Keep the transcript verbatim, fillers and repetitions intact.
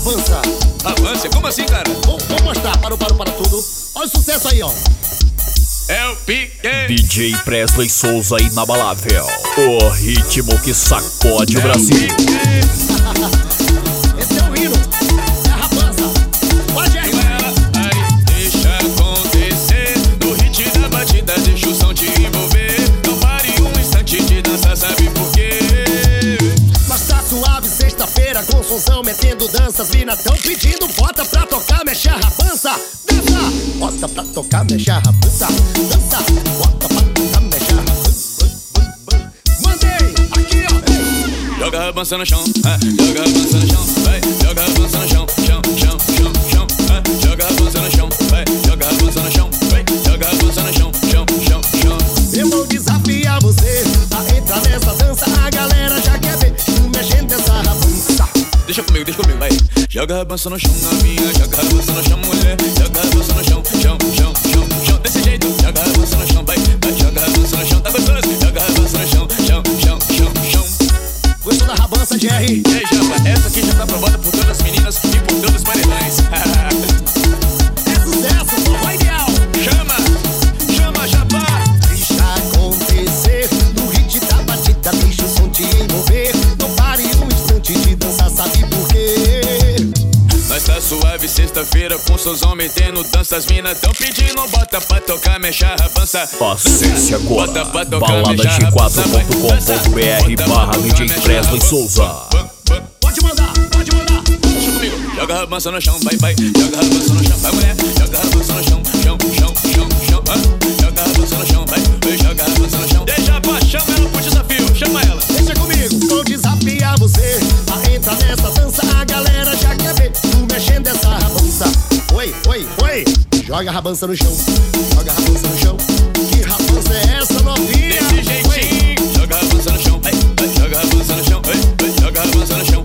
rabança. Rabança? Como assim, cara? Vou, vou mostrar, parou, parou, para tudo. Olha o sucesso aí, ó. É o pique. D J Presley Souza Inabalável, o ritmo que sacode o Brasil. Esse é o hino, é a rabança. Pode aí. Deixa acontecer, no hit da batida, deixa o som te envolver. Não pare um instante de dançar, sabe por quê? Mas tá suave, sexta-feira, com sonzão, metendo danças. Mina tão pedindo, bota pra tocar, mexe a rabança. Dança, bota pra tocar, mexe a rabança. Dança, bota pra tocar, mexe a rabança. Mandei, aqui ó. Joga a rabança no chão, é, joga a rabança no chão, vai. Joga a rabança no chão, chão, chão, chão, chão, é. Joga a rabança no chão, vai. Joga a rabança no chão, vai. Joga a rabança no chão, chão, chão, chão. Eu vou desafiar você a entrar nessa dança. A galera já quer ver tu mexendo essa rabança. Deixa comigo, deixa comigo, vai. Joga a rabança no chão, novinha. Joga a rabança no chão, mulher. Joga a rabança no chão, chão, chão, chão, chão. Desse jeito, joga a rabança no chão, vai. Vai, joga a rabança no chão, tá gostoso? Joga a rabança no chão, chão, chão, chão, chão. Gostou da rabança, Jerry? E aí, Japa, essa aqui já tá aprovada por todas as meninas e por todos os paredões. É sucesso, só vai ideal. Chama, chama, Japa. Deixa acontecer, no hit da batida, deixa o som te envolver. Não pare um instante de dançar, sabe por quê? Mas tá suave, sexta-feira, com somzão metendo dança. As minas tão pedindo, bota pra tocar, mexe a rabança. Acesse agora Bota pra tocar, balada mexe a g quatro rabança, ponto com ponto b r barra D J Presley Souza. Pode mandar, pode mandar. Deixa comigo. Joga a rabança no chão, vai, vai. Joga a rabança no chão, vai, mulher. Joga a rabança no chão, chão, chão, chão, chão. Ah. Joga a rabança no chão, vai, vai. Joga a rabança no chão. Deixa a pá, chama ela pro desafio, chama ela. Deixa comigo, vou desafiar você a entrar nessa dança. A galera já quer ver tu mexendo essa rabança. Oi, oi, oi. Joga a rabança no chão, joga a rabança no chão. Que rabança é essa, novinha? Desse jeitinho. Joga a rabança no chão, vai, vai. Joga a rabança no chão, vai, vai. Joga a rabança no chão.